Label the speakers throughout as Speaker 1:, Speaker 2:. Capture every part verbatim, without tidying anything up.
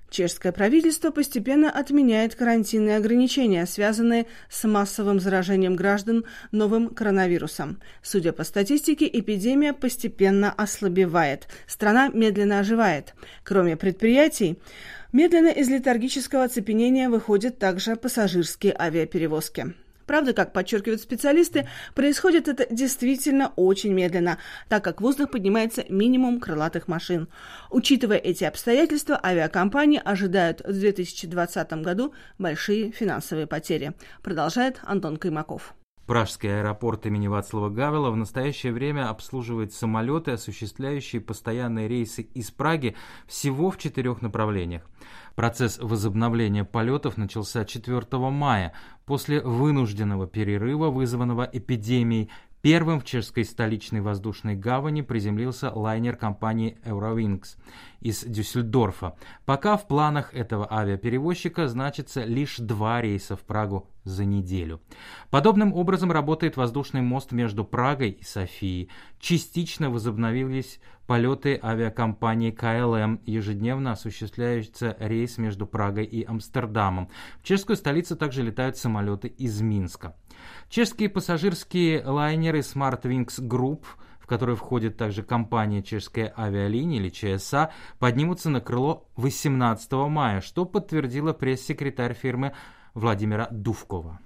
Speaker 1: Чешское правительство постепенно отменяет карантинные ограничения, связанные с массовым заражением граждан новым коронавирусом. Судя по статистике, эпидемия постепенно ослабевает. Страна медленно оживает. Кроме предприятий, медленно из летаргического оцепенения выходят также пассажирские авиаперевозки. Правда, как подчеркивают специалисты, происходит это действительно очень медленно, так как в воздух поднимается минимум крылатых машин. Учитывая эти обстоятельства, авиакомпании ожидают в две тысячи двадцатом году большие финансовые потери, продолжает Антон Каймаков.
Speaker 2: Пражский аэропорт имени Вацлава Гавела в настоящее время обслуживает самолеты, осуществляющие постоянные рейсы из Праги всего в четырех направлениях. Процесс возобновления полетов начался четвёртого мая, после вынужденного перерыва, вызванного эпидемией. Первым в чешской столичной воздушной гавани приземлился лайнер компании Eurowings из Дюссельдорфа. Пока в планах этого авиаперевозчика значится лишь два рейса в Прагу за неделю. Подобным образом работает воздушный мост между Прагой и Софией. Частично возобновились полеты авиакомпании ка эл эм. Ежедневно осуществляется рейс между Прагой и Амстердамом. В чешскую столицу также летают самолеты из Минска. Чешские пассажирские лайнеры SmartWings Group, в которые входит также компания «Чешская авиалиния» или че эс а, поднимутся на крыло восемнадцатого мая, что подтвердила пресс-секретарь фирмы Владимира Дувкова.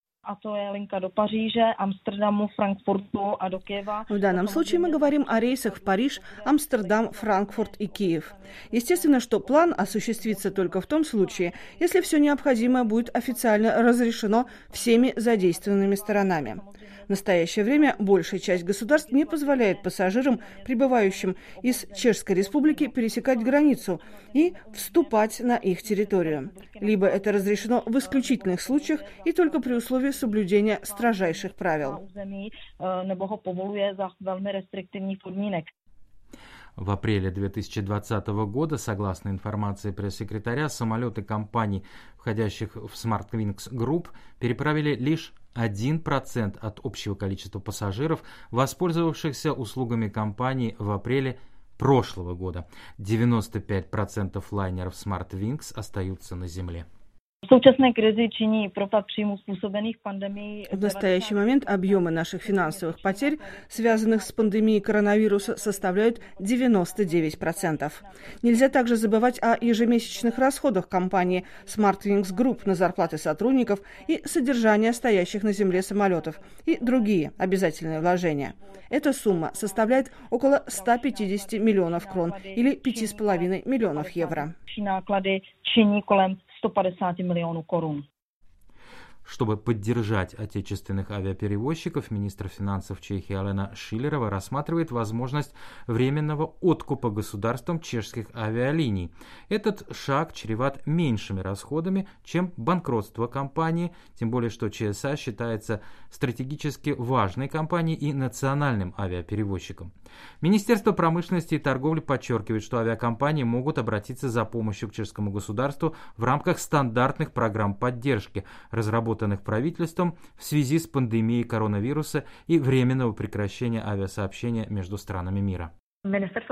Speaker 1: В данном случае мы говорим о рейсах в Париж, Амстердам, Франкфурт и Киев. Естественно, что план осуществится только в том случае, если все необходимое будет официально разрешено всеми задействованными сторонами. В настоящее время большая часть государств не позволяет пассажирам, прибывающим из Чешской Республики, пересекать границу и вступать на их территорию. Либо это разрешено в исключительных случаях и только при условии соблюдения строжайших правил.
Speaker 2: В апреле две тысячи двадцатого года, согласно информации пресс-секретаря, самолеты компаний, входящих в SmartWings Group, переправили лишь один процент от общего количества пассажиров, воспользовавшихся услугами компании в апреле прошлого года. девяносто пять процентов лайнеров SmartWings остаются на земле.
Speaker 1: В настоящий момент объемы наших финансовых потерь, связанных с пандемией коронавируса, составляют девяносто девять процентов. Нельзя также забывать о ежемесячных расходах компании SmartWings Group на зарплаты сотрудников и содержание стоящих на земле самолетов и другие обязательные вложения. Эта сумма составляет около ста пятидесяти миллионов крон или пяти с половиной миллионов евро.
Speaker 2: сто пятьдесят миллионов корун. Чтобы поддержать отечественных авиаперевозчиков, министр финансов Чехии Алена Шилерова рассматривает возможность временного откупа государством чешских авиалиний. Этот шаг чреват меньшими расходами, чем банкротство компании, тем более что че эс а считается стратегически важной компанией и национальным авиаперевозчиком. Министерство промышленности и торговли подчеркивает, что авиакомпании могут обратиться за помощью к чешскому государству в рамках стандартных программ поддержки, разработанных правительством в связи с пандемией коронавируса и временного прекращения авиасообщения между странами мира.
Speaker 1: Министерство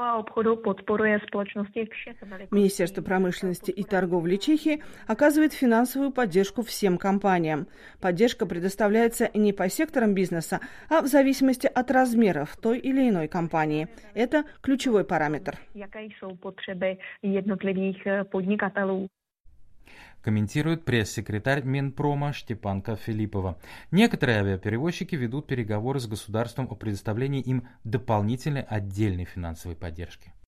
Speaker 1: промышленности и торговли Чехии оказывает финансовую поддержку всем компаниям. Поддержка предоставляется не по секторам бизнеса, а в зависимости от размеров той или иной компании. Это ключевой параметр.
Speaker 2: Комментирует пресс-секретарь Минпрома Штепанка Филиппова. Некоторые авиаперевозчики ведут переговоры с государством о предоставлении им дополнительной отдельной финансовой поддержки.